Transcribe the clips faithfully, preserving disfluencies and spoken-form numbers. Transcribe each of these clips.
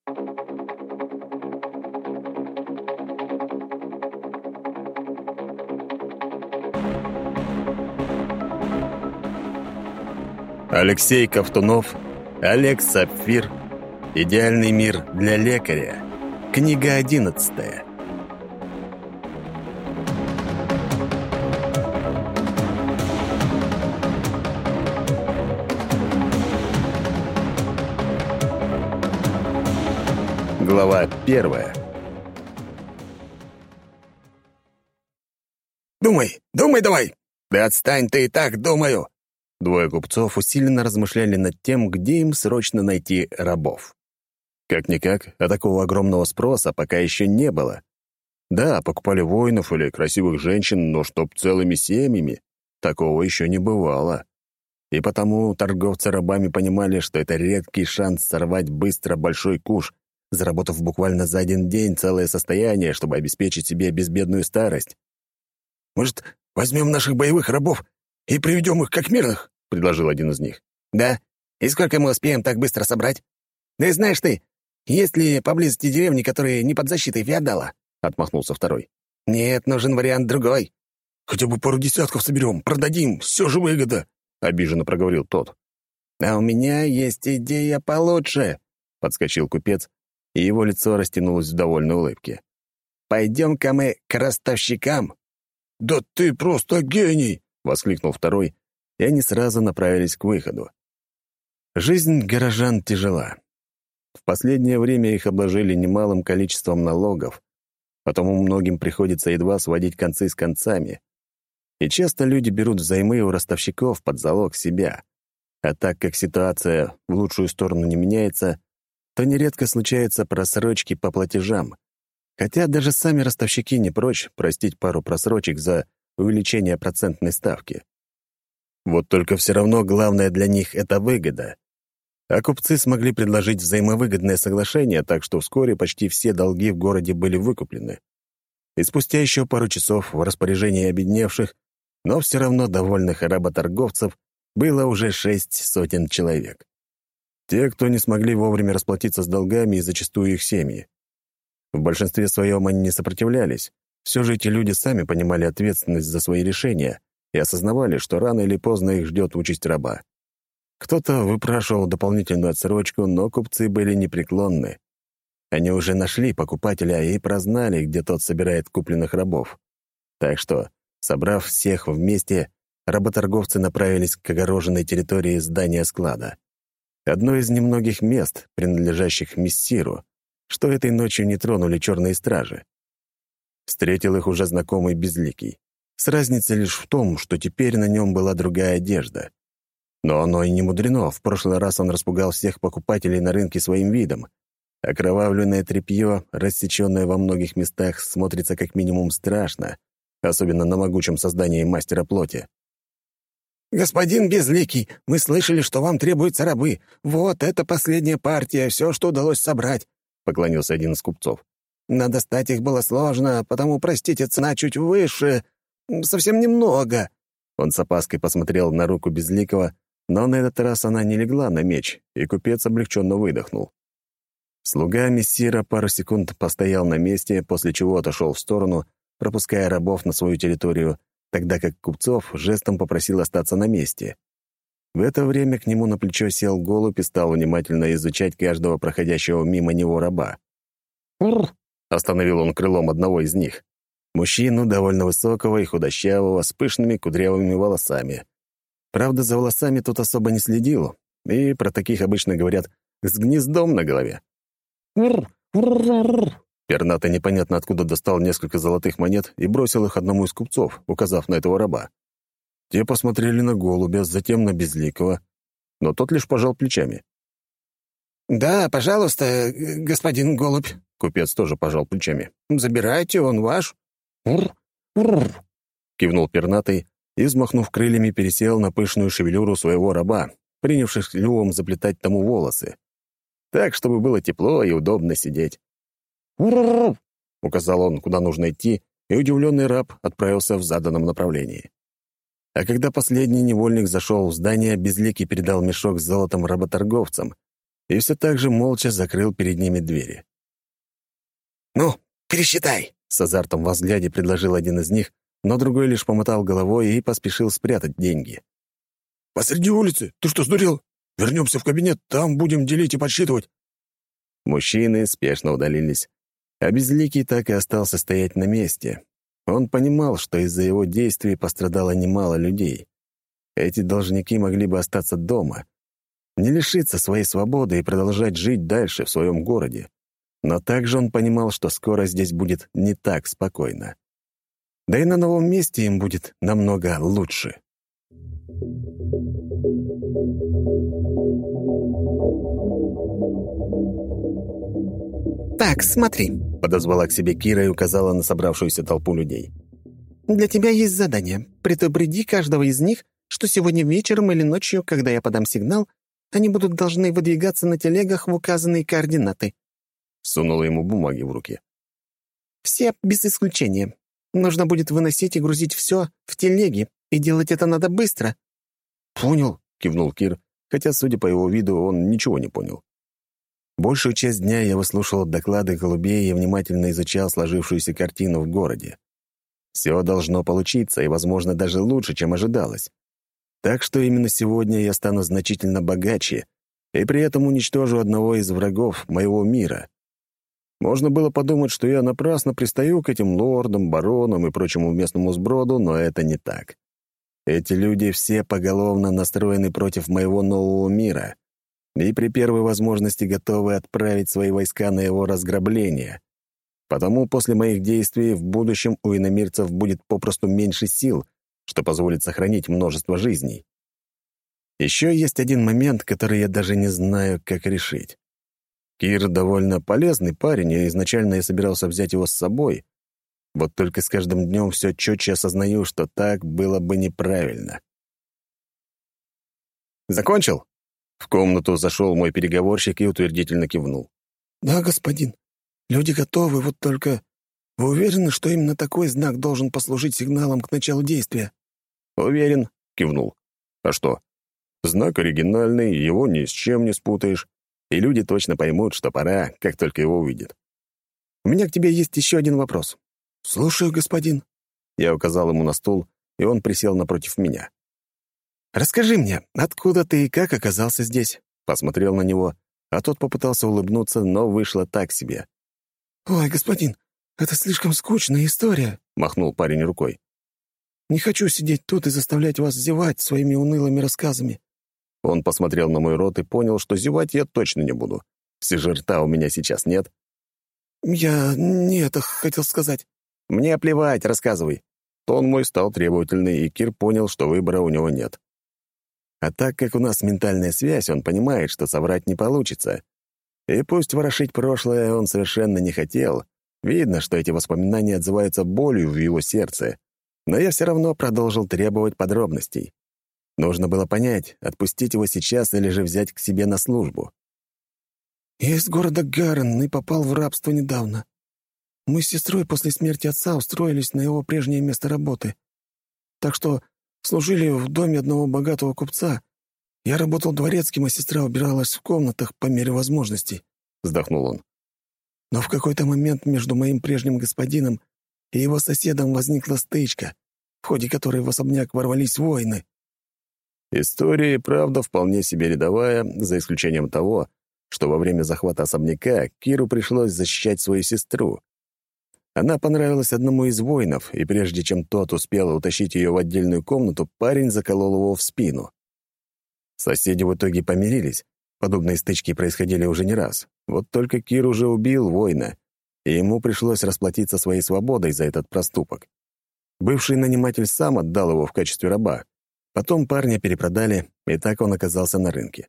Алексей Ковтунов, Олег Сапфир. Идеальный мир для лекаря. Книга одиннадцатая. Глава первая. «Думай, думай давай!» «Да отстань ты, и так думаю!» Двое купцов усиленно размышляли над тем, где им срочно найти рабов. Как-никак, а такого огромного спроса пока еще не было. Да, покупали воинов или красивых женщин, но чтоб целыми семьями, такого еще не бывало. И потому торговцы рабами понимали, что это редкий шанс сорвать быстро большой куш, заработав буквально за один день целое состояние, чтобы обеспечить себе безбедную старость. «Может, возьмем наших боевых рабов и приведем их как мирных?» — предложил один из них. «Да? И сколько мы успеем так быстро собрать? Да и знаешь ты, есть ли поблизости деревни, которые не под защитой феодала?» — отмахнулся второй. «Нет, нужен вариант другой». «Хотя бы пару десятков соберем, продадим, все же выгода», — обиженно проговорил тот. «А у меня есть идея получше», — подскочил купец, и его лицо растянулось в довольной улыбке. «Пойдем-ка мы к ростовщикам». «Да ты просто гений!» — воскликнул второй, и они сразу направились к выходу. Жизнь горожан тяжела. В последнее время их обложили немалым количеством налогов, потому многим приходится едва сводить концы с концами. И часто люди берут взаймы у ростовщиков под залог себя. А так как ситуация в лучшую сторону не меняется, то нередко случаются просрочки по платежам. Хотя даже сами ростовщики не прочь простить пару просрочек за увеличение процентной ставки. Вот только все равно главное для них — это выгода. А купцы смогли предложить взаимовыгодное соглашение, так что вскоре почти все долги в городе были выкуплены. И спустя еще пару часов в распоряжении обедневших, но все равно довольных работорговцев, было уже шесть сотен человек. Те, кто не смогли вовремя расплатиться с долгами, и зачастую их семьи. В большинстве своем они не сопротивлялись. Все же эти люди сами понимали ответственность за свои решения и осознавали, что рано или поздно их ждет участь раба. Кто-то выпрашивал дополнительную отсрочку, но купцы были непреклонны. Они уже нашли покупателя и прознали, где тот собирает купленных рабов. Так что, собрав всех вместе, работорговцы направились к огороженной территории здания склада. Одно из немногих мест, принадлежащих мессиру, что этой ночью не тронули черные стражи. Встретил их уже знакомый Безликий. С разницей лишь в том, что теперь на нем была другая одежда. Но оно и не мудрено, в прошлый раз он распугал всех покупателей на рынке своим видом. Окровавленное тряпье, рассеченное во многих местах, смотрится как минимум страшно, особенно на могучем создании мастера плоти. «Господин Безликий, мы слышали, что вам требуются рабы. Вот это последняя партия, все, что удалось собрать», — поклонился один из купцов. «Но достать их было сложно, потому, простите, цена чуть выше. Совсем немного». Он с опаской посмотрел на руку Безликого, но на этот раз она не легла на меч, и купец облегченно выдохнул. Слуга мессира пару секунд постоял на месте, после чего отошел в сторону, пропуская рабов на свою территорию, тогда как купцов жестом попросил остаться на месте. В это время к нему на плечо сел голубь и стал внимательно изучать каждого проходящего мимо него раба. «Ур!» — остановил он крылом одного из них. Мужчину довольно высокого и худощавого, с пышными кудрявыми волосами. Правда, за волосами тут особо не следил, и про таких обычно говорят «с гнездом на голове». «Ур! Ур-ур-ур!» Пернатый непонятно откуда достал несколько золотых монет и бросил их одному из купцов, указав на этого раба. Те посмотрели на голубя, затем на Безликого, но тот лишь пожал плечами. «Да, пожалуйста, господин голубь», — купец тоже пожал плечами. «Забирайте, он ваш». «Ур! Ур!» — кивнул пернатый и, взмахнув крыльями, пересел на пышную шевелюру своего раба, принявшись клювом заплетать тому волосы. Так, чтобы было тепло и удобно сидеть. «Ур-ур-ур!» — указал он, куда нужно идти, и удивленный раб отправился в заданном направлении. А когда последний невольник зашел в здание, Безликий передал мешок с золотом работорговцам, и все так же молча закрыл перед ними двери. «Ну, пересчитай!» — с азартом во взгляде предложил один из них, но другой лишь помотал головой и поспешил спрятать деньги. «Посреди улицы? Ты что, сдурел? Вернемся в кабинет, там будем делить и подсчитывать». Мужчины спешно удалились, а Безликий так и остался стоять на месте. Он понимал, что из-за его действий пострадало немало людей. Эти должники могли бы остаться дома, не лишиться своей свободы и продолжать жить дальше в своем городе. Но также он понимал, что скоро здесь будет не так спокойно. Да и на новом месте им будет намного лучше. «Так, смотри», — подозвала к себе Кира и указала на собравшуюся толпу людей. «Для тебя есть задание. Предупреди каждого из них, что сегодня вечером или ночью, когда я подам сигнал, они будут должны выдвигаться на телегах в указанные координаты». Сунула ему бумаги в руки. «Все без исключения. Нужно будет выносить и грузить все в телеги, и делать это надо быстро». «Понял», — кивнул Кир, хотя, судя по его виду, он ничего не понял. Большую часть дня я выслушивал доклады голубей и внимательно изучал сложившуюся картину в городе. Все должно получиться, и, возможно, даже лучше, чем ожидалось. Так что именно сегодня я стану значительно богаче и при этом уничтожу одного из врагов моего мира. Можно было подумать, что я напрасно пристаю к этим лордам, баронам и прочему местному сброду, но это не так. Эти люди все поголовно настроены против моего нового мира и при первой возможности готовы отправить свои войска на его разграбление. Потому после моих действий в будущем у иномирцев будет попросту меньше сил, что позволит сохранить множество жизней. Еще есть один момент, который я даже не знаю, как решить. Кир довольно полезный парень, и изначально я собирался взять его с собой. Вот только с каждым днем все четче осознаю, что так было бы неправильно. «Закончил?» В комнату зашел мой переговорщик и утвердительно кивнул. «Да, господин. Люди готовы, вот только... Вы уверены, что именно такой знак должен послужить сигналом к началу действия?» «Уверен», — кивнул. «А что? Знак оригинальный, его ни с чем не спутаешь, и люди точно поймут, что пора, как только его увидят. У меня к тебе есть еще один вопрос». «Слушаю, господин». Я указал ему на стул, и он присел напротив меня. «Расскажи мне, откуда ты и как оказался здесь?» Посмотрел на него, а тот попытался улыбнуться, но вышло так себе. «Ой, господин, это слишком скучная история», — махнул парень рукой. «Не хочу сидеть тут и заставлять вас зевать своими унылыми рассказами». Он посмотрел на мой рот и понял, что зевать я точно не буду. Все же рта у меня сейчас нет. «Я не это хотел сказать». «Мне плевать, рассказывай». Тон мой стал требовательный, и Кир понял, что выбора у него нет. А так как у нас ментальная связь, он понимает, что соврать не получится. И пусть ворошить прошлое он совершенно не хотел, видно, что эти воспоминания отзываются болью в его сердце, но я все равно продолжил требовать подробностей. Нужно было понять, отпустить его сейчас или же взять к себе на службу. «Я из города Гарен и попал в рабство недавно. Мы с сестрой после смерти отца устроились на его прежнее место работы. Так что служили в доме одного богатого купца. Я работал дворецким, а сестра убиралась в комнатах по мере возможностей», — вздохнул он. «Но в какой-то момент между моим прежним господином и его соседом возникла стычка, в ходе которой в особняк ворвались воины». История и правда вполне себе рядовая, за исключением того, что во время захвата особняка Киру пришлось защищать свою сестру. Она понравилась одному из воинов, и прежде чем тот успел утащить ее в отдельную комнату, парень заколол его в спину. Соседи в итоге помирились. Подобные стычки происходили уже не раз. Вот только Кир уже убил воина, и ему пришлось расплатиться своей свободой за этот проступок. Бывший наниматель сам отдал его в качестве раба. Потом парня перепродали, и так он оказался на рынке.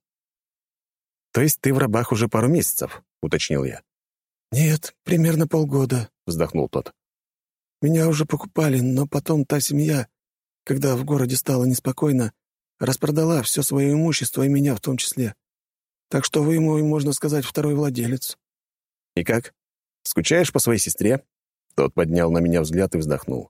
«То есть ты в рабах уже пару месяцев?» — уточнил я. «Нет, примерно полгода», — вздохнул тот. «Меня уже покупали, но потом та семья, когда в городе стало неспокойно, распродала все свое имущество и меня в том числе. Так что вы мой, можно сказать, второй владелец». «И как? Скучаешь по своей сестре?» Тот поднял на меня взгляд и вздохнул.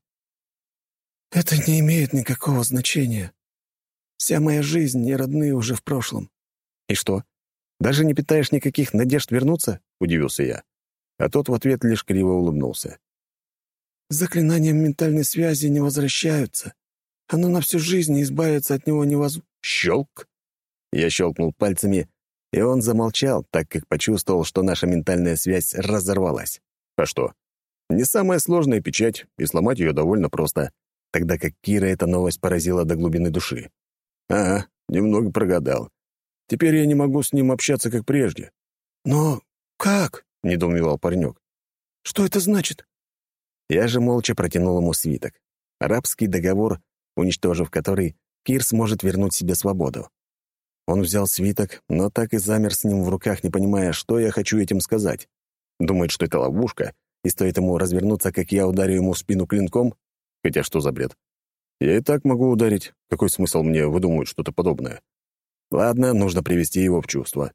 «Это не имеет никакого значения. Вся моя жизнь и родные уже в прошлом». «И что? Даже не питаешь никаких надежд вернуться?» — удивился я. А тот в ответ лишь криво улыбнулся. «Заклинанием ментальной связи не возвращаются. Оно на всю жизнь, и избавиться от него невозможно». Щелк! Я щелкнул пальцами, и он замолчал, так как почувствовал, что наша ментальная связь разорвалась. А что? Не самая сложная печать, и сломать ее довольно просто, тогда как Кира эта новость поразила до глубины души. Ага, немного прогадал. Теперь я не могу с ним общаться, как прежде. «Но как?» — недоумевал паренек. «Что это значит?» Я же молча протянул ему свиток. Арабский договор, уничтожив который, Кир сможет вернуть себе свободу. Он взял свиток, но так и замер с ним в руках, не понимая, что я хочу этим сказать. Думает, что это ловушка, и стоит ему развернуться, как я ударю ему в спину клинком? Хотя что за бред? Я и так могу ударить. Какой смысл мне выдумывать что-то подобное? Ладно, нужно привести его в чувство.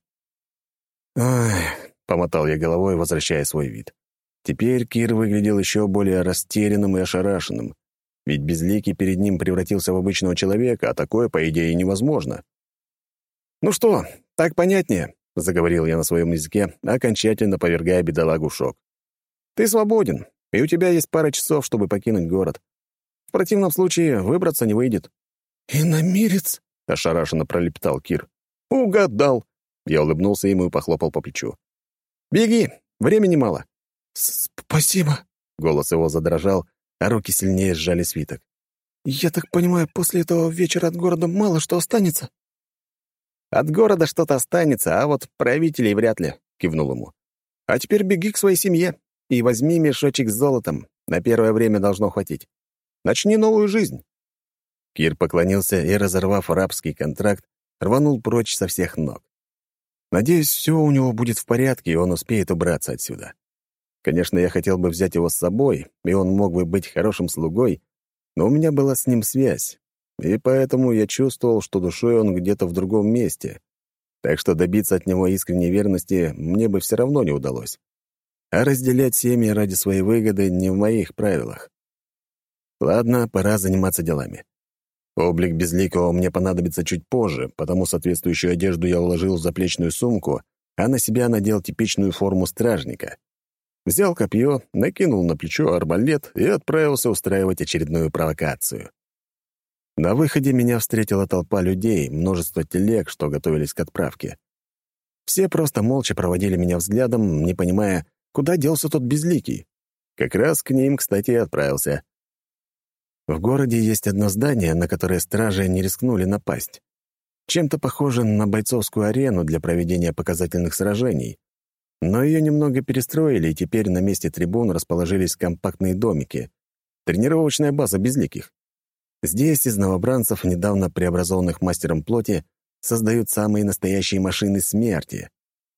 «Ах», — помотал я головой, возвращая свой вид. Теперь Кир выглядел еще более растерянным и ошарашенным, ведь Безликий перед ним превратился в обычного человека, а такое, по идее, невозможно. «Ну что, так понятнее», — заговорил я на своем языке, окончательно повергая бедолагу в шок. «Ты свободен, и у тебя есть пара часов, чтобы покинуть город. В противном случае выбраться не выйдет». «Иномирец?» — ошарашенно пролепетал Кир. «Угадал!» — я улыбнулся ему и похлопал по плечу. «Беги, времени мало». «Спасибо». Голос его задрожал, а руки сильнее сжали свиток. «Я так понимаю, после этого вечера от города мало что останется?» «От города что-то останется, а вот правителей вряд ли», — кивнул ему. «А теперь беги к своей семье и возьми мешочек с золотом. На первое время должно хватить. Начни новую жизнь». Кир поклонился и, разорвав арабский контракт, рванул прочь со всех ног. Надеюсь, все у него будет в порядке, и он успеет убраться отсюда. Конечно, я хотел бы взять его с собой, и он мог бы быть хорошим слугой, но у меня была с ним связь, и поэтому я чувствовал, что душой он где-то в другом месте. Так что добиться от него искренней верности мне бы все равно не удалось. А разделять семьи ради своей выгоды не в моих правилах. Ладно, пора заниматься делами. Облик Безликого мне понадобится чуть позже, потому соответствующую одежду я уложил в заплечную сумку, а на себя надел типичную форму стражника. Взял копье, накинул на плечо арбалет и отправился устраивать очередную провокацию. На выходе меня встретила толпа людей, множество телег, что готовились к отправке. Все просто молча проводили меня взглядом, не понимая, куда делся тот Безликий. Как раз к ним, кстати, и отправился. В городе есть одно здание, на которое стражи не рискнули напасть. Чем-то похоже на бойцовскую арену для проведения показательных сражений. Но ее немного перестроили, и теперь на месте трибун расположились компактные домики. Тренировочная база Безликих. Здесь из новобранцев, недавно преобразованных мастером плоти, создают самые настоящие машины смерти.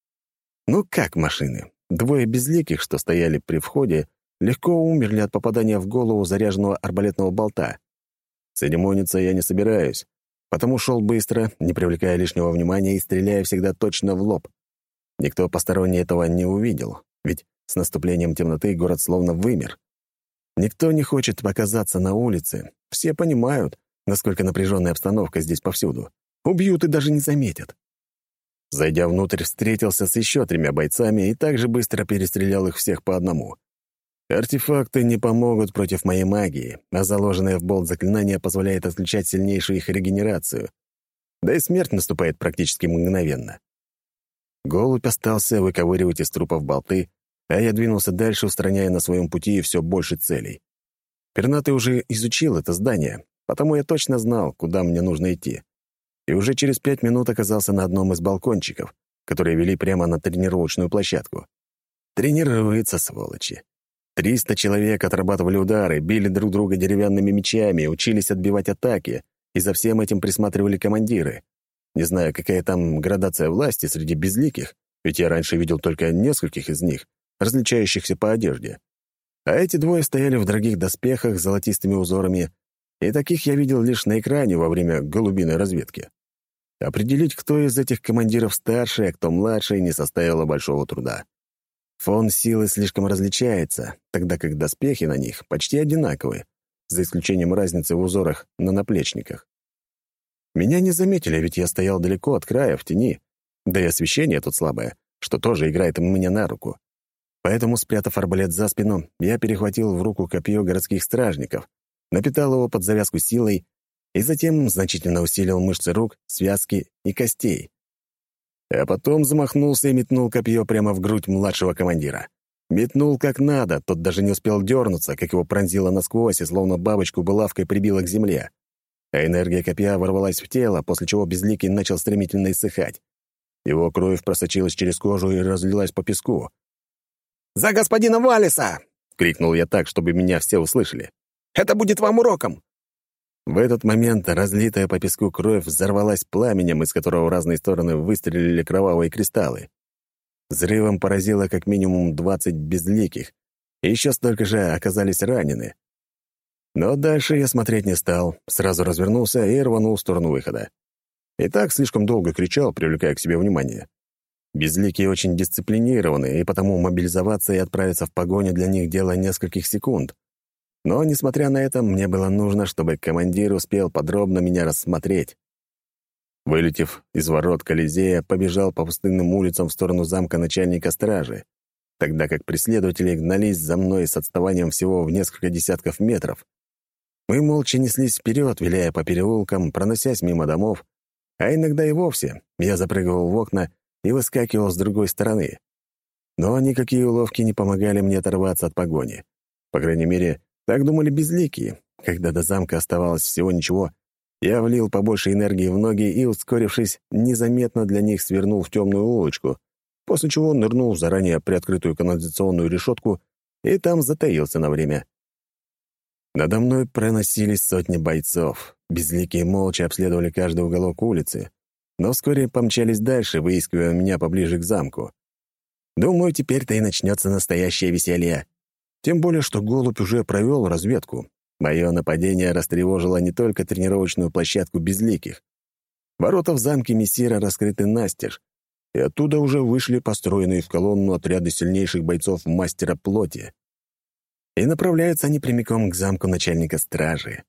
Ну как машины? Двое Безликих, что стояли при входе, легко умерли от попадания в голову заряженного арбалетного болта. Церемониться я не собираюсь, потому шел быстро, не привлекая лишнего внимания и стреляя всегда точно в лоб. Никто посторонний этого не увидел, ведь с наступлением темноты город словно вымер. Никто не хочет показаться на улице. Все понимают, насколько напряженная обстановка здесь повсюду. Убьют и даже не заметят. Зайдя внутрь, встретился с еще тремя бойцами и также быстро перестрелял их всех по одному. Артефакты не помогут против моей магии, а заложенное в болт заклинание позволяет отключать сильнейшую их регенерацию. Да и смерть наступает практически мгновенно. Голубь остался выковыривать из трупов болты, а я двинулся дальше, устраняя на своем пути все больше целей. Пернатый уже изучил это здание, потому я точно знал, куда мне нужно идти. И уже через пять минут оказался на одном из балкончиков, которые вели прямо на тренировочную площадку. Тренируются, сволочи. Триста человек отрабатывали удары, били друг друга деревянными мечами, учились отбивать атаки, и за всем этим присматривали командиры. Не знаю, какая там градация власти среди безликих, ведь я раньше видел только нескольких из них, различающихся по одежде. А эти двое стояли в дорогих доспехах с золотистыми узорами, и таких я видел лишь на экране во время голубиной разведки. Определить, кто из этих командиров старший, а кто младший, не составило большого труда. Фон силы слишком различается, тогда как доспехи на них почти одинаковые, за исключением разницы в узорах на наплечниках. Меня не заметили, ведь я стоял далеко от края, в тени, Да и освещение тут слабое, что тоже играет мне на руку. Поэтому, спрятав арбалет за спину, я перехватил в руку копье городских стражников, напитал его под завязку силой и затем значительно усилил мышцы рук, связки и костей. А потом замахнулся и метнул копье прямо в грудь младшего командира. Метнул как надо, тот даже не успел дернуться, как его пронзило насквозь и словно бабочку булавкой прибило к земле. А энергия копья ворвалась в тело, после чего Безликий начал стремительно иссыхать. Его кровь просочилась через кожу и разлилась по песку. «За господина Валиса!» — крикнул я так, чтобы меня все услышали. «Это будет вам уроком!» В этот момент разлитая по песку кровь взорвалась пламенем, из которого в разные стороны выстрелили кровавые кристаллы. Взрывом поразило как минимум двадцать безликих, и еще столько же оказались ранены. Но дальше я смотреть не стал, сразу развернулся и рванул в сторону выхода. И так слишком долго кричал, привлекая к себе внимание. Безликие очень дисциплинированы, и потому мобилизоваться и отправиться в погоню для них дело нескольких секунд. Но, несмотря на это, мне было нужно, чтобы командир успел подробно меня рассмотреть. Вылетев из ворот Колизея, побежал по пустынным улицам в сторону замка начальника стражи, тогда как преследователи гнались за мной с отставанием всего в несколько десятков метров. Мы молча неслись вперед, виляя по переулкам, проносясь мимо домов, а иногда и вовсе я запрыгивал в окна и выскакивал с другой стороны. Но никакие уловки не помогали мне оторваться от погони. По крайней мере, так думали безликие. Когда до замка оставалось всего ничего, я влил побольше энергии в ноги и, ускорившись, незаметно для них свернул в темную улочку, после чего нырнул в заранее приоткрытую канализационную решетку и там затаился на время. Надо мной проносились сотни бойцов. Безликие молча обследовали каждый уголок улицы, но вскоре помчались дальше, выискивая меня поближе к замку. Думаю, теперь-то и начнется настоящее веселье. Тем более, что голубь уже провел разведку. Мое нападение растревожило не только тренировочную площадку безликих. Ворота в замке Мессира раскрыты настежь, и оттуда уже вышли построенные в колонну отряды сильнейших бойцов мастера плоти. И направляются они прямиком к замку начальника стражи.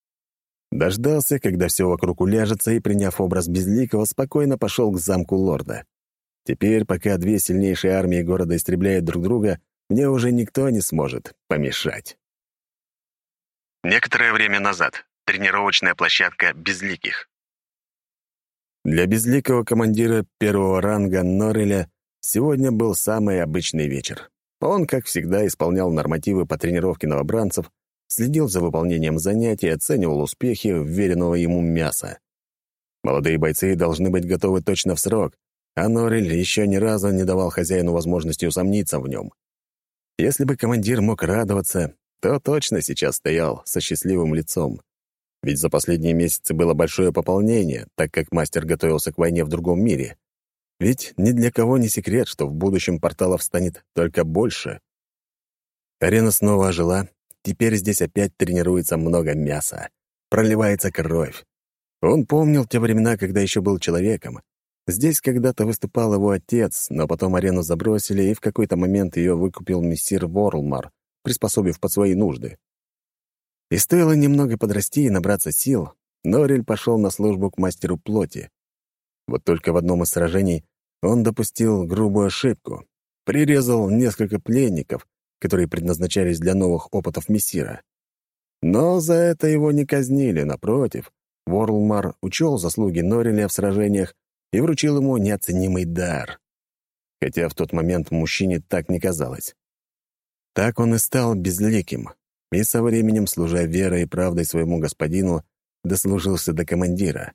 Дождался, когда все вокруг уляжется, и, приняв образ безликого, спокойно пошел к замку лорда. Теперь, пока две сильнейшие армии города истребляют друг друга, мне уже никто не сможет помешать. Некоторое время назад. Тренировочная площадка безликих. Для безликого командира первого ранга Нореля сегодня был самый обычный вечер. Он, как всегда, исполнял нормативы по тренировке новобранцев, следил за выполнением занятий, оценивал успехи вверенного ему мяса. Молодые бойцы должны быть готовы точно в срок, а Норель еще ни разу не давал хозяину возможности усомниться в нем. Если бы командир мог радоваться, то точно сейчас стоял со счастливым лицом. Ведь за последние месяцы было большое пополнение, так как мастер готовился к войне в другом мире. Ведь ни для кого не секрет, что в будущем порталов станет только больше. Арена снова ожила. Теперь здесь опять тренируется много мяса. Проливается кровь. Он помнил те времена, когда еще был человеком. Здесь когда-то выступал его отец, но потом арену забросили, и в какой-то момент ее выкупил мессир Ворлмар, приспособив под свои нужды. И стоило немного подрасти и набраться сил, Норель пошел на службу к мастеру плоти. Вот только в одном из сражений он допустил грубую ошибку. Прирезал несколько пленников, которые предназначались для новых опытов мессира. Но за это его не казнили, напротив. Ворлмар учел заслуги Нореля в сражениях и вручил ему неоценимый дар. Хотя в тот момент мужчине так не казалось. Так он и стал безликим, и со временем, служа верой и правдой своему господину, дослужился до командира.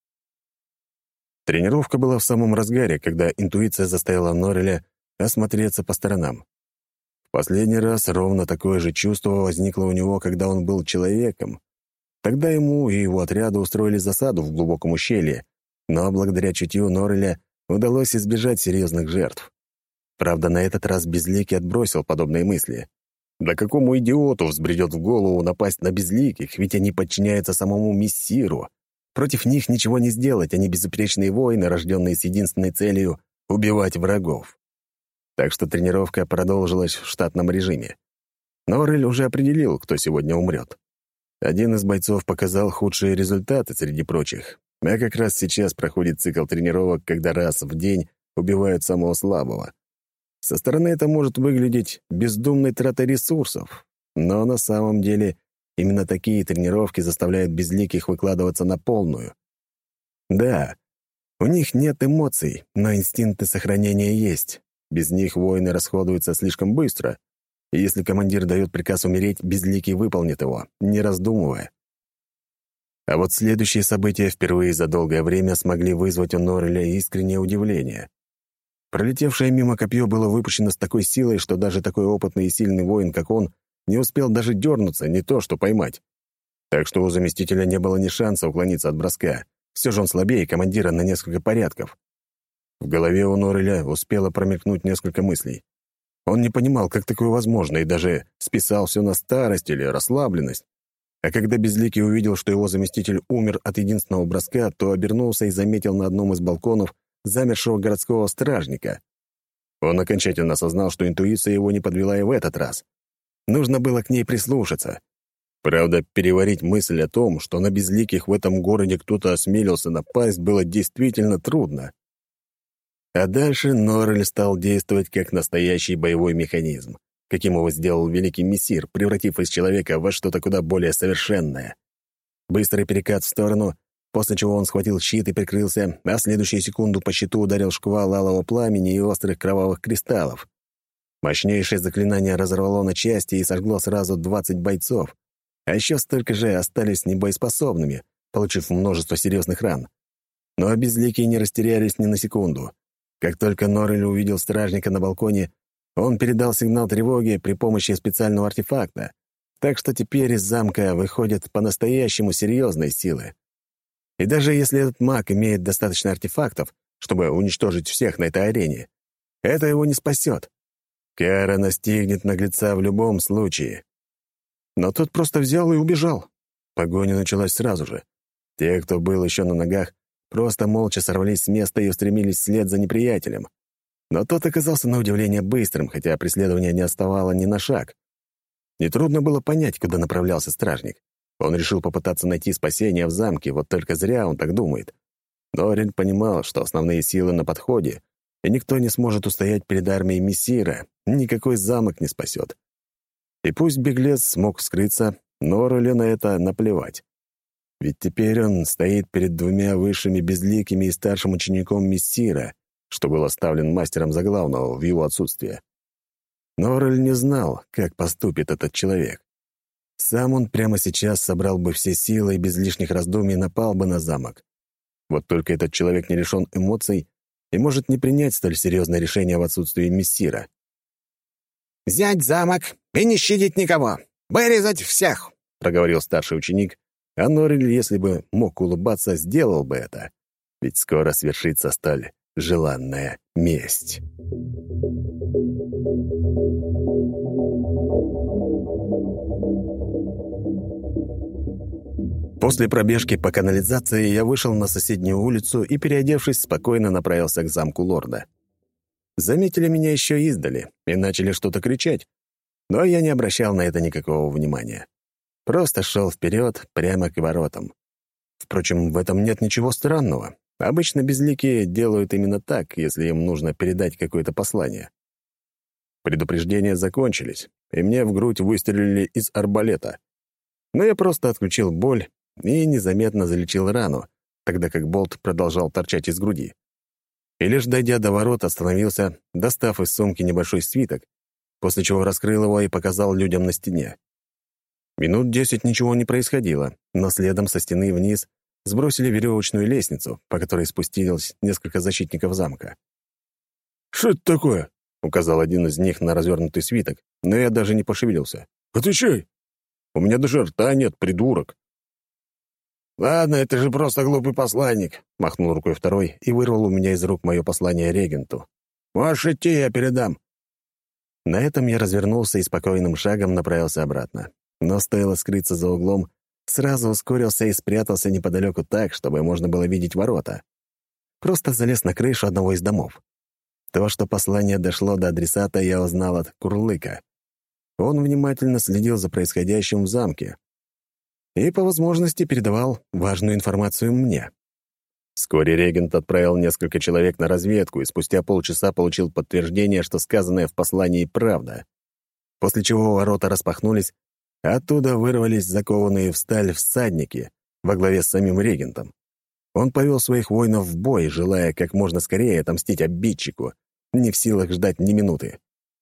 Тренировка была в самом разгаре, когда интуиция заставила Нореля осмотреться по сторонам. В последний раз ровно такое же чувство возникло у него, когда он был человеком. Тогда ему и его отряду устроили засаду в глубоком ущелье, но благодаря чутью Нореля удалось избежать серьезных жертв. Правда, на этот раз Безликий отбросил подобные мысли. Да какому идиоту взбредет в голову напасть на безликих, ведь они подчиняются самому мессиру. Против них ничего не сделать, они безупречные воины, рожденные с единственной целью — убивать врагов. Так что тренировка продолжилась в штатном режиме. Норель уже определил, кто сегодня умрет. Один из бойцов показал худшие результаты среди прочих. А как раз сейчас проходит цикл тренировок, когда раз в день убивают самого слабого. Со стороны это может выглядеть бездумной тратой ресурсов, но на самом деле именно такие тренировки заставляют безликих выкладываться на полную. Да, у них нет эмоций, но инстинкты сохранения есть. Без них воины расходуются слишком быстро, и если командир дает приказ умереть, безликий выполнит его, не раздумывая. А вот следующие события впервые за долгое время смогли вызвать у Норреля искреннее удивление. Пролетевшее мимо копье было выпущено с такой силой, что даже такой опытный и сильный воин, как он, не успел даже дернуться, не то что поймать. Так что у заместителя не было ни шанса уклониться от броска. Все же он слабее командира на несколько порядков. В голове у Норреля успело промелькнуть несколько мыслей. Он не понимал, как такое возможно, и даже списал все на старость или расслабленность. А когда Безликий увидел, что его заместитель умер от единственного броска, то обернулся и заметил на одном из балконов замершего городского стражника. Он окончательно осознал, что интуиция его не подвела и в этот раз. Нужно было к ней прислушаться. Правда, переварить мысль о том, что на безликих в этом городе кто-то осмелился напасть, было действительно трудно. А дальше Норрель стал действовать как настоящий боевой механизм, каким его сделал великий мессир, превратив из человека во что-то куда более совершенное. Быстрый перекат в сторону, после чего он схватил щит и прикрылся, а в следующую секунду по щиту ударил шквал алого пламени и острых кровавых кристаллов. Мощнейшее заклинание разорвало на части и сожгло сразу двадцать бойцов, а еще столько же остались небоеспособными, получив множество серьезных ран. Но безликие не растерялись ни на секунду. Как только Норрель увидел стражника на балконе, он передал сигнал тревоги при помощи специального артефакта, так что теперь из замка выходят по-настоящему серьезные силы. И даже если этот маг имеет достаточно артефактов, чтобы уничтожить всех на этой арене, это его не спасет. Кара настигнет наглеца в любом случае. Но тот просто взял и убежал. Погоня началась сразу же. Те, кто был еще на ногах, просто молча сорвались с места и устремились вслед за неприятелем. Но тот оказался на удивление быстрым, хотя преследование не отставало ни на шаг. Нетрудно было понять, куда направлялся стражник. Он решил попытаться найти спасение в замке, вот только зря он так думает. Норрель понимал, что основные силы на подходе, и никто не сможет устоять перед армией мессира, никакой замок не спасет. И пусть беглец смог скрыться, Норрелю на это наплевать. Ведь теперь он стоит перед двумя высшими безликими и старшим учеником мессира, что был оставлен мастером заглавного в его отсутствие. Норрель не знал, как поступит этот человек. Сам он прямо сейчас собрал бы все силы и без лишних раздумий напал бы на замок. Вот только этот человек не лишен эмоций и может не принять столь серьезное решение в отсутствии мессира. «Взять замок и не щадить никого! Вырезать всех!» — проговорил старший ученик, а Норрель, если бы мог улыбаться, сделал бы это. Ведь скоро свершится столь желанная месть. После пробежки по канализации я вышел на соседнюю улицу и, переодевшись, спокойно направился к замку лорда. Заметили меня еще издали и начали что-то кричать, но я не обращал на это никакого внимания. Просто шел вперед, прямо к воротам. Впрочем, в этом нет ничего странного. Обычно безликие делают именно так, если им нужно передать какое-то послание. Предупреждения закончились, и мне в грудь выстрелили из арбалета. Но я просто отключил боль и незаметно залечил рану, тогда как болт продолжал торчать из груди. И лишь дойдя до ворот, остановился, достав из сумки небольшой свиток, после чего раскрыл его и показал людям на стене. Минут десять ничего не происходило, но следом со стены вниз сбросили веревочную лестницу, по которой спустилось несколько защитников замка. «Что это такое?» — указал один из них на развернутый свиток, но я даже не пошевелился. «Отвечай!» «У меня даже рта нет, придурок!» «Ладно, это же просто глупый посланник», — махнул рукой второй и вырвал у меня из рук мое послание регенту. «Можешь идти, я передам». На этом я развернулся и спокойным шагом направился обратно. Но стоило скрыться за углом, сразу ускорился и спрятался неподалеку так, чтобы можно было видеть ворота. Просто залез на крышу одного из домов. То, что послание дошло до адресата, я узнал от Курлыка. Он внимательно следил за происходящим в замке и по возможности передавал важную информацию мне. Вскоре регент отправил несколько человек на разведку и спустя полчаса получил подтверждение, что сказанное в послании правда. После чего ворота распахнулись, а оттуда вырвались закованные в сталь всадники во главе с самим регентом. Он повел своих воинов в бой, желая как можно скорее отомстить обидчику, не в силах ждать ни минуты.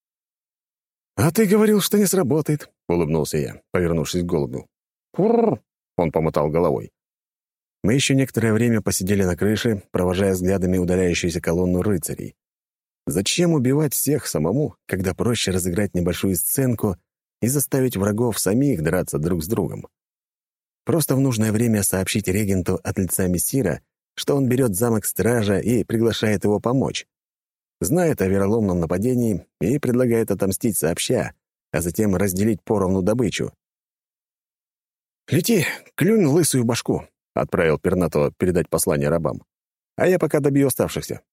«А ты говорил, что не сработает», — улыбнулся я, повернувшись к голубю. «Пурр!» — он помотал головой. Мы еще некоторое время посидели на крыше, провожая взглядами удаляющуюся колонну рыцарей. Зачем убивать всех самому, когда проще разыграть небольшую сценку и заставить врагов самих драться друг с другом? Просто в нужное время сообщить регенту от лица мессира, что он берет замок стража и приглашает его помочь. Знает о вероломном нападении и предлагает отомстить сообща, а затем разделить поровну добычу. «Лети, клюнь лысую башку», — отправил Пернатого передать послание рабам. «А я пока добью оставшихся».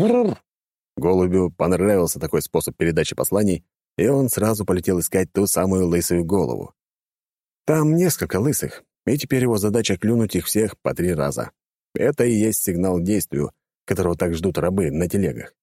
Голубю понравился такой способ передачи посланий, и он сразу полетел искать ту самую лысую голову. Там несколько лысых, и теперь его задача клюнуть их всех по три раза. Это и есть сигнал к действию, которого так ждут рабы на телегах.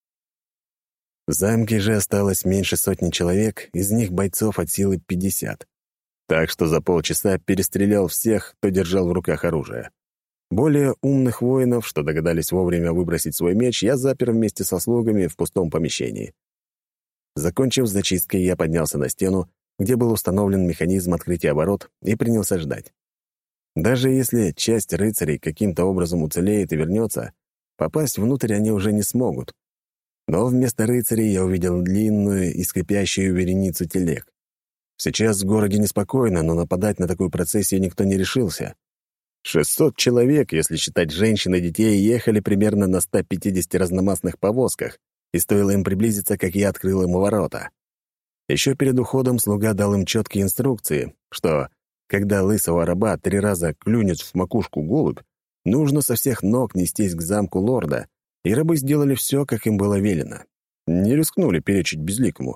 В замке же осталось меньше сотни человек, из них бойцов от силы пятьдесят. Так что за полчаса перестрелял всех, кто держал в руках оружие. Более умных воинов, что догадались вовремя выбросить свой меч, я запер вместе со слугами в пустом помещении. Закончив с зачисткой, я поднялся на стену, где был установлен механизм открытия ворот, и принялся ждать. Даже если часть рыцарей каким-то образом уцелеет и вернется, попасть внутрь они уже не смогут. Но вместо рыцарей я увидел длинную и скрипящую вереницу телег. Сейчас в городе неспокойно, но нападать на такую процессию никто не решился. шестьсот человек, если считать женщин и детей, ехали примерно на ста пятидесяти разномастных повозках, и стоило им приблизиться, как я открыл им ворота. Еще перед уходом слуга дал им четкие инструкции, что, когда лысого раба три раза клюнет в макушку голубь, нужно со всех ног нестись к замку лорда, и рабы сделали все, как им было велено. Не рискнули перечить безликому.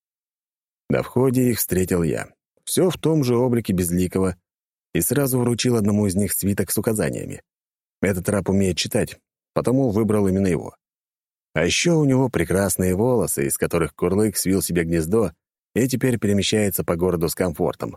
На входе их встретил я. Все в том же облике безликого, и сразу вручил одному из них свиток с указаниями. Этот раб умеет читать, потому выбрал именно его. А еще у него прекрасные волосы, из которых Курлык свил себе гнездо и теперь перемещается по городу с комфортом.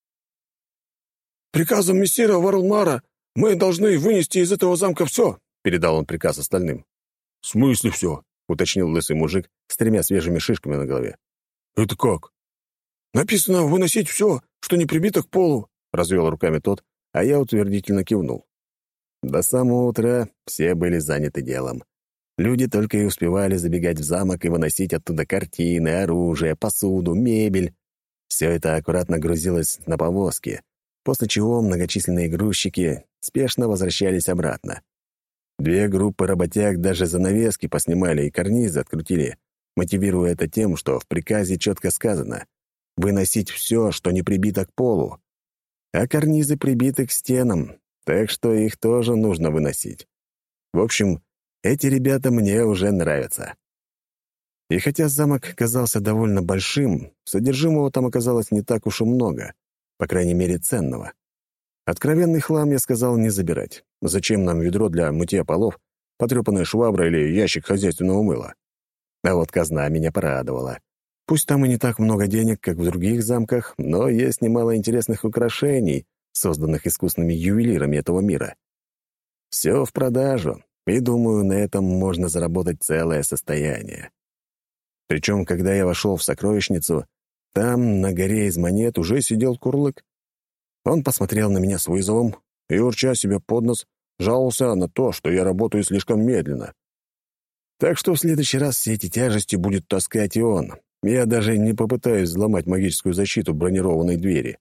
«Приказом мессира Варлмара мы должны вынести из этого замка все», — передал он приказ остальным. «В смысле все?» — уточнил лысый мужик с тремя свежими шишками на голове. «Это как?» «Написано выносить все, что не прибито к полу», — развел руками тот, а я утвердительно кивнул. До самого утра все были заняты делом. Люди только и успевали забегать в замок и выносить оттуда картины, оружие, посуду, мебель. Все это аккуратно грузилось на повозки, после чего многочисленные грузчики спешно возвращались обратно. Две группы работяг даже занавески поснимали и карнизы открутили, мотивируя это тем, что в приказе четко сказано «выносить все, что не прибито к полу». А карнизы прибиты к стенам, так что их тоже нужно выносить. В общем, эти ребята мне уже нравятся. И хотя замок казался довольно большим, содержимого там оказалось не так уж и много, по крайней мере, ценного. Откровенный хлам я сказал не забирать. Зачем нам ведро для мытья полов, потрепанная швабра или ящик хозяйственного мыла? А вот казна меня порадовала. Пусть там и не так много денег, как в других замках, но есть немало интересных украшений, созданных искусными ювелирами этого мира. Все в продажу, и, думаю, на этом можно заработать целое состояние. Причем, когда я вошел в сокровищницу, там, на горе из монет, уже сидел Курлык. Он посмотрел на меня с вызовом и, урча себе под нос, жаловался на то, что я работаю слишком медленно. Так что в следующий раз все эти тяжести будет таскать и он. Я даже не попытаюсь взломать магическую защиту бронированной двери.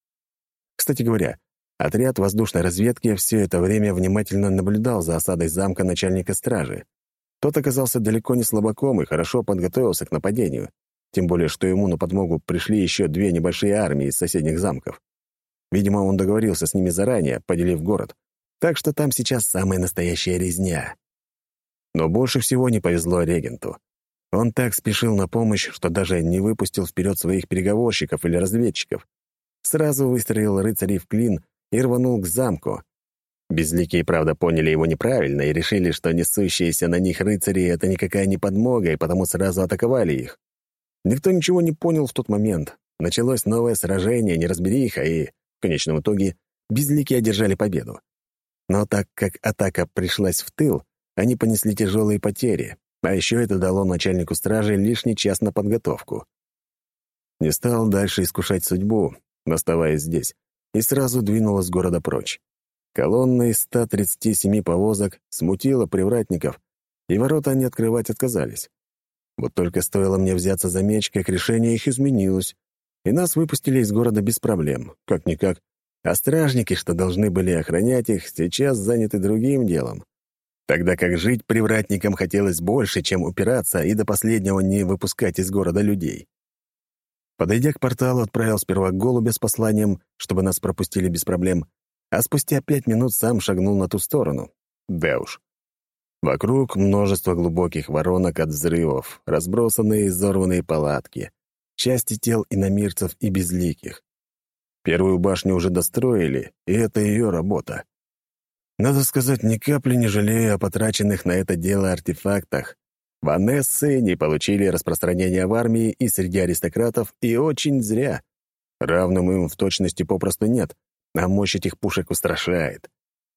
Кстати говоря, отряд воздушной разведки все это время внимательно наблюдал за осадой замка начальника стражи. Тот оказался далеко не слабаком и хорошо подготовился к нападению, тем более что ему на подмогу пришли еще две небольшие армии из соседних замков. Видимо, он договорился с ними заранее, поделив город, так что там сейчас самая настоящая резня. Но больше всего не повезло регенту. Он так спешил на помощь, что даже не выпустил вперед своих переговорщиков или разведчиков. Сразу выстроил рыцарей в клин и рванул к замку. Безликие, правда, поняли его неправильно и решили, что несущиеся на них рыцари — это никакая не подмога, и потому сразу атаковали их. Никто ничего не понял в тот момент. Началось новое сражение, неразбериха, и, в конечном итоге, безликие одержали победу. Но так как атака пришлась в тыл, они понесли тяжелые потери, а еще это дало начальнику стражи лишний час на подготовку. Не стал дальше искушать судьбу, оставаясь здесь, и сразу двинул из города прочь. Колонна из ста тридцати семи повозок смутила привратников, и ворота они открывать отказались. Вот только стоило мне взяться за меч, как решение их изменилось, и нас выпустили из города без проблем, как-никак. А стражники, что должны были охранять их, сейчас заняты другим делом. Тогда как жить привратникам хотелось больше, чем упираться и до последнего не выпускать из города людей. Подойдя к порталу, отправил сперва голубя с посланием, чтобы нас пропустили без проблем, а спустя пять минут сам шагнул на ту сторону. Да уж. Вокруг множество глубоких воронок от взрывов, разбросанные изорванные палатки, части тел иномирцев и безликих. Первую башню уже достроили, и это ее работа. Надо сказать, ни капли не жалею о потраченных на это дело артефактах. Ванессы не получили распространения в армии и среди аристократов, и очень зря. Равным им в точности попросту нет, а мощь этих пушек устрашает.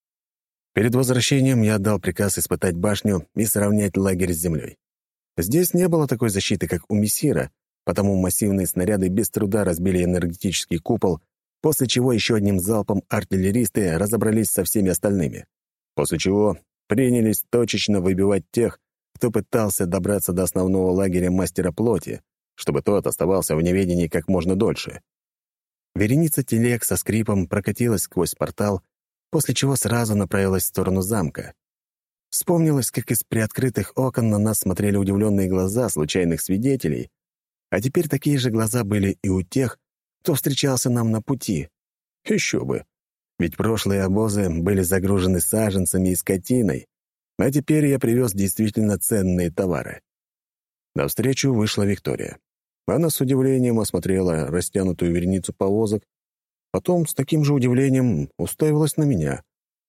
Перед возвращением я отдал приказ испытать башню и сравнять лагерь с землей. Здесь не было такой защиты, как у Мессира, потому массивные снаряды без труда разбили энергетический купол, после чего еще одним залпом артиллеристы разобрались со всеми остальными, после чего принялись точечно выбивать тех, кто пытался добраться до основного лагеря мастера плоти, чтобы тот оставался в неведении как можно дольше. Вереница телег со скрипом прокатилась сквозь портал, после чего сразу направилась в сторону замка. Вспомнилось, как из приоткрытых окон на нас смотрели удивленные глаза случайных свидетелей, а теперь такие же глаза были и у тех, кто встречался нам на пути. Еще бы. Ведь прошлые обозы были загружены саженцами и скотиной, а теперь я привез действительно ценные товары. Навстречу вышла Виктория. Она с удивлением осмотрела растянутую вереницу повозок, потом с таким же удивлением уставилась на меня.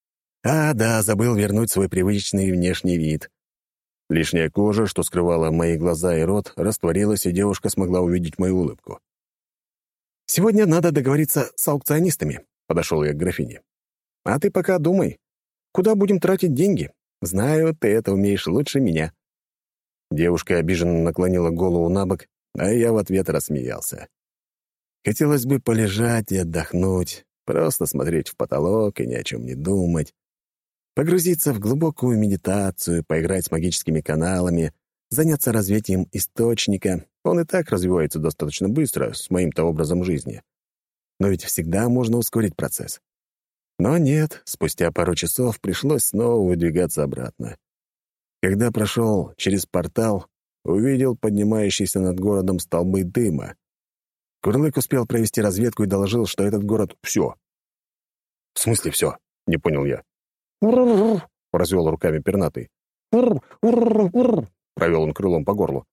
А, да, забыл вернуть свой привычный внешний вид. Лишняя кожа, что скрывала мои глаза и рот, растворилась, и девушка смогла увидеть мою улыбку. «Сегодня надо договориться с аукционистами», — подошел я к графине. «А ты пока думай, куда будем тратить деньги? Знаю, ты это умеешь лучше меня». Девушка обиженно наклонила голову на бок, а я в ответ рассмеялся. Хотелось бы полежать и отдохнуть, просто смотреть в потолок и ни о чем не думать, погрузиться в глубокую медитацию, поиграть с магическими каналами, заняться развитием источника. Он и так развивается достаточно быстро, с моим-то образом жизни. Но ведь всегда можно ускорить процесс. Но нет, спустя пару часов пришлось снова выдвигаться обратно. Когда прошел через портал, увидел поднимающиеся над городом столбы дыма. Курлык успел провести разведку и доложил, что этот город — все. «В смысле все?» — не понял я. Развел руками пернатый. Провел он крылом по горлу.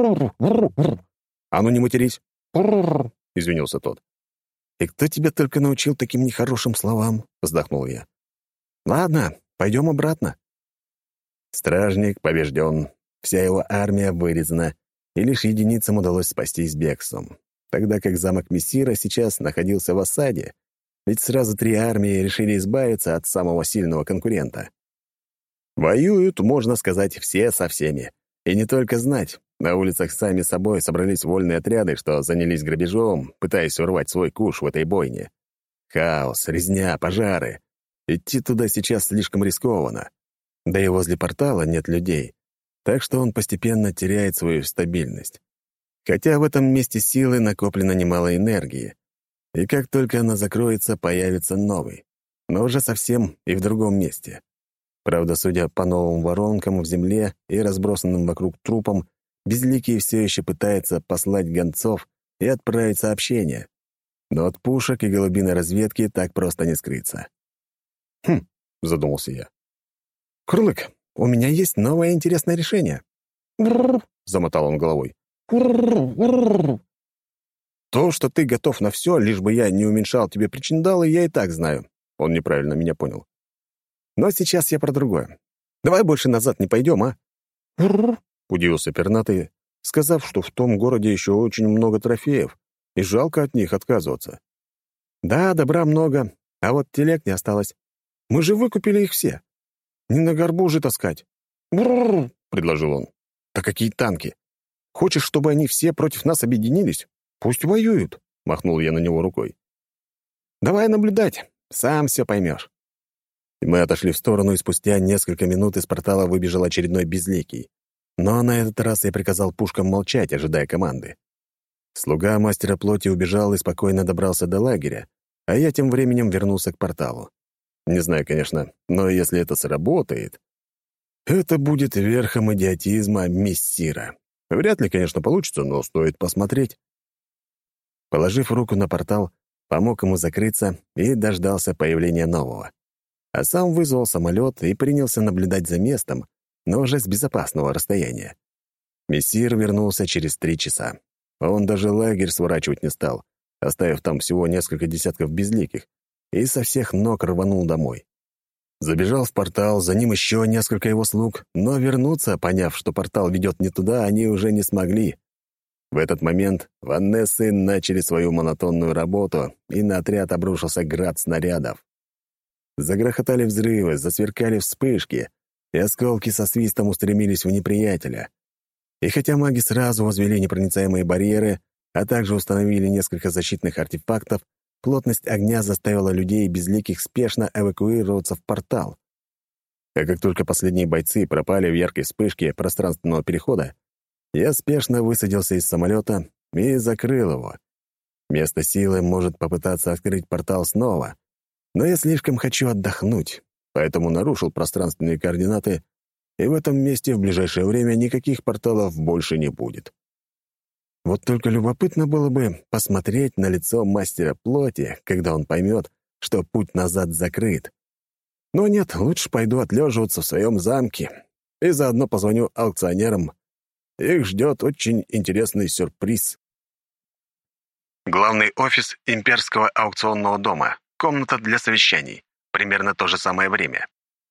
«А ну не матерись!» — извинился тот. «И кто тебя только научил таким нехорошим словам?» — вздохнул я. «Ладно, пойдем обратно». Стражник побежден, вся его армия вырезана, и лишь единицам удалось спастись бегством, тогда как замок Мессира сейчас находился в осаде, ведь сразу три армии решили избавиться от самого сильного конкурента. Воюют, можно сказать, все со всеми. И не только знать. На улицах сами собой собрались вольные отряды, что занялись грабежом, пытаясь урвать свой куш в этой бойне. Хаос, резня, пожары. Идти туда сейчас слишком рискованно. Да и возле портала нет людей, так что он постепенно теряет свою стабильность. Хотя в этом месте силы накоплено немало энергии, и как только она закроется, появится новый, но уже совсем и в другом месте. Правда, судя по новым воронкам в земле и разбросанным вокруг трупам, Безликий все еще пытается послать гонцов и отправить сообщение. Но от пушек и голубиной разведки так просто не скрыться. «Хм», — задумался я. «Курлык, у меня есть новое интересное решение». Замотал он головой. «То, что ты готов на все, лишь бы я не уменьшал тебе причиндалы, я и так знаю». Он неправильно меня понял. Но сейчас я про другое. Давай больше назад не пойдем, а?» Удивился пернатый, сказав, что в том городе еще очень много трофеев, и жалко от них отказываться. «Да, добра много, а вот телег не осталось. Мы же выкупили их все. Не на горбу же таскать». «Брррр», — предложил он. «Да какие танки? Хочешь, чтобы они все против нас объединились? Пусть воюют», — махнул я на него рукой. «Давай наблюдать, сам все поймешь». И мы отошли в сторону, и спустя несколько минут из портала выбежал очередной безликий. Но на этот раз я приказал пушкам молчать, ожидая команды. Слуга мастера плоти убежал и спокойно добрался до лагеря, а я тем временем вернулся к порталу. Не знаю, конечно, но если это сработает, это будет верхом идиотизма мессира. Вряд ли, конечно, получится, но стоит посмотреть. Положив руку на портал, помог ему закрыться и дождался появления нового. А сам вызвал самолет и принялся наблюдать за местом, но уже с безопасного расстояния. Мессир вернулся через три часа. Он даже лагерь сворачивать не стал, оставив там всего несколько десятков безликих, и со всех ног рванул домой. Забежал в портал, за ним еще несколько его слуг, но вернуться, поняв, что портал ведет не туда, они уже не смогли. В этот момент ваннессы начали свою монотонную работу, и на отряд обрушился град снарядов. Загрохотали взрывы, засверкали вспышки, и осколки со свистом устремились в неприятеля. И хотя маги сразу возвели непроницаемые барьеры, а также установили несколько защитных артефактов, плотность огня заставила людей безликих спешно эвакуироваться в портал. А как только последние бойцы пропали в яркой вспышке пространственного перехода, я спешно высадился из самолета и закрыл его. Место силы может попытаться открыть портал снова, но я слишком хочу отдохнуть, поэтому нарушил пространственные координаты, и в этом месте в ближайшее время никаких порталов больше не будет. Вот только любопытно было бы посмотреть на лицо мастера плоти, когда он поймет, что путь назад закрыт. Но нет, лучше пойду отлеживаться в своем замке и заодно позвоню аукционерам. Их ждет очень интересный сюрприз. Главный офис имперского аукционного дома. Комната для совещаний. Примерно то же самое время.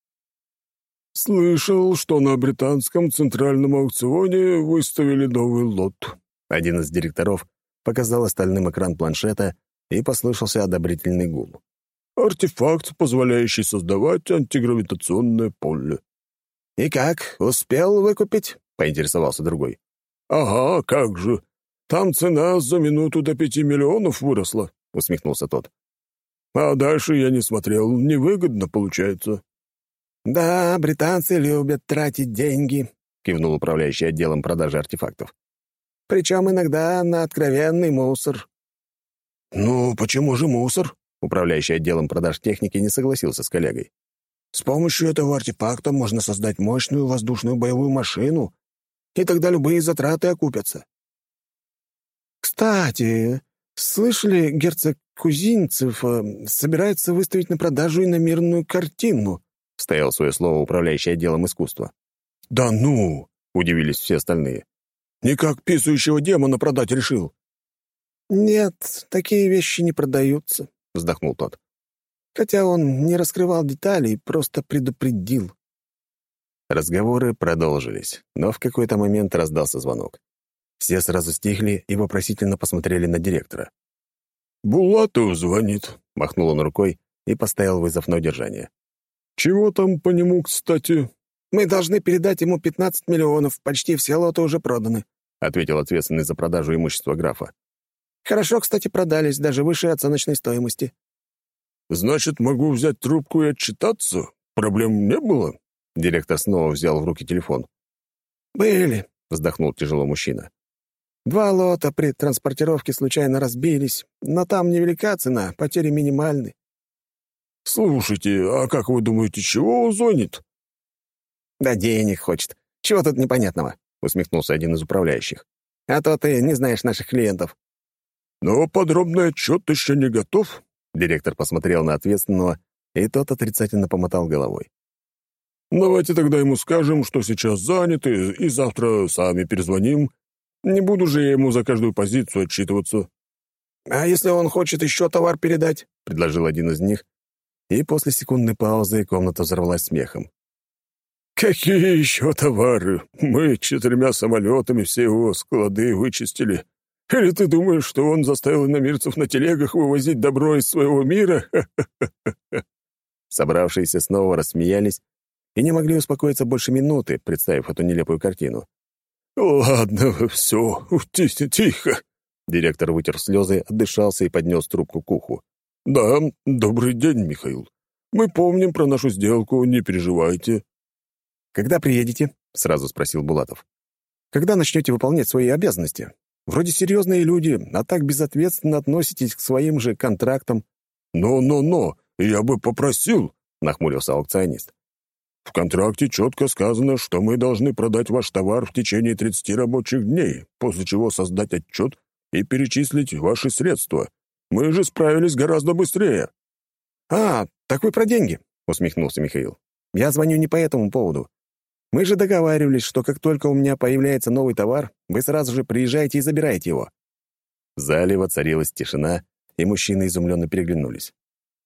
«Слышал, что на британском центральном аукционе выставили новый лот». Один из директоров показал остальным экран планшета, и послышался одобрительный гул. «Артефакт, позволяющий создавать антигравитационное поле». «И как, успел выкупить?» — поинтересовался другой. «Ага, как же. Там цена за минуту до пяти миллионов выросла», — усмехнулся тот. «А дальше я не смотрел. Невыгодно получается». «Да, британцы любят тратить деньги», — кивнул управляющий отделом продажи артефактов. «Причем иногда на откровенный мусор». «Ну, почему же мусор?» Управляющий отделом продаж техники не согласился с коллегой. «С помощью этого артефакта можно создать мощную воздушную боевую машину, и тогда любые затраты окупятся». «Кстати, слышали, герцог Кузинцев э, собирается выставить на продажу иномирную картину», — вставил свое слово управляющий отделом искусства. «Да ну!» — удивились все остальные. «Никак писающего демона продать решил». «Нет, такие вещи не продаются», — вздохнул тот. «Хотя он не раскрывал деталей, просто предупредил». Разговоры продолжились, но в какой-то момент раздался звонок. Все сразу стихли и вопросительно посмотрели на директора. «Булатов звонит», — махнул он рукой и поставил вызов на удержание. «Чего там по нему, кстати?» «Мы должны передать ему пятнадцать миллионов, почти все лоты уже проданы», — ответил ответственный за продажу имущества графа. «Хорошо, кстати, продались, даже выше оценочной стоимости». «Значит, могу взять трубку и отчитаться? Проблем не было?» Директор снова взял в руки телефон. «Были», — вздохнул тяжело мужчина. «Два лота при транспортировке случайно разбились, но там невелика цена, потери минимальны». «Слушайте, а как вы думаете, чего он звонит?» «Да денег хочет. Чего тут непонятного?» — усмехнулся один из управляющих. «А то ты не знаешь наших клиентов». «Но подробный отчет еще не готов». Директор посмотрел на ответственного, и тот отрицательно помотал головой. «Давайте тогда ему скажем, что сейчас заняты, и завтра сами перезвоним. Не буду же я ему за каждую позицию отчитываться». «А если он хочет еще товар передать?» — предложил один из них, И после секундной паузы комната взорвалась смехом. «Какие еще товары? Мы четырьмя самолетами все его склады вычистили. Или ты думаешь, что он заставил иномирцев на телегах вывозить добро из своего мира?» Собравшиеся снова рассмеялись и не могли успокоиться больше минуты, представив эту нелепую картину. «Ладно, все, тихо, тихо». Директор вытер слезы, отдышался и поднес трубку к уху. «Да, добрый день, Михаил. Мы помним про нашу сделку, не переживайте». «Когда приедете?» — сразу спросил Булатов. «Когда начнете выполнять свои обязанности? Вроде серьезные люди, а так безответственно относитесь к своим же контрактам». «Но-но-но, я бы попросил», — нахмурился аукционист. «В контракте четко сказано, что мы должны продать ваш товар в течение тридцати рабочих дней, после чего создать отчет и перечислить ваши средства. Мы же справились гораздо быстрее». «А, так вы про деньги», — усмехнулся Михаил. «Я звоню не по этому поводу. Мы же договаривались, что как только у меня появляется новый товар, вы сразу же приезжаете и забираете его». В зале воцарилась тишина, и мужчины изумленно переглянулись.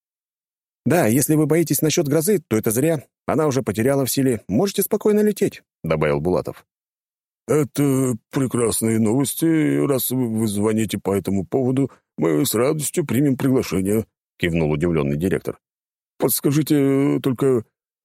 «Да, если вы боитесь насчет грозы, то это зря. Она уже потеряла в силе. Можете спокойно лететь», — добавил Булатов. «Это прекрасные новости. Раз вы звоните по этому поводу, мы с радостью примем приглашение», — кивнул удивленный директор. «Подскажите только,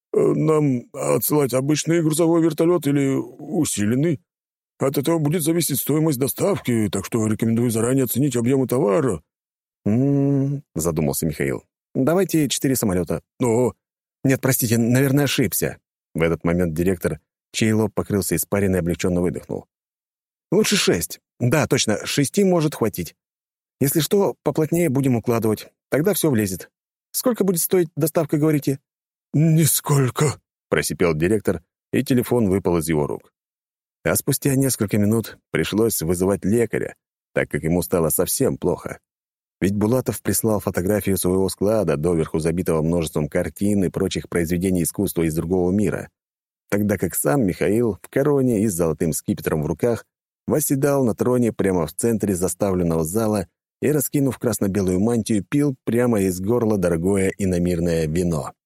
нам отсылать обычный грузовой вертолет или усиленный? От этого будет зависеть стоимость доставки, так что рекомендую заранее оценить объемы товара». «М-м-м», задумался Михаил. «Давайте четыре самолета». «Но...» «Нет, простите, наверное, ошибся». В этот момент директор, чей лоб покрылся испариной, облегченно выдохнул. «Лучше шесть. Да, точно, шести может хватить. Если что, поплотнее будем укладывать. Тогда все влезет. Сколько будет стоить доставка, говорите?» «Нисколько», — просипел директор, и телефон выпал из его рук. А спустя несколько минут пришлось вызывать лекаря, так как ему стало совсем плохо. Ведь Булатов прислал фотографию своего склада, доверху забитого множеством картин и прочих произведений искусства из другого мира, тогда как сам Михаил в короне и с золотым скипетром в руках восседал на троне прямо в центре заставленного зала и, раскинув красно-белую мантию, пил прямо из горла дорогое иномирное вино.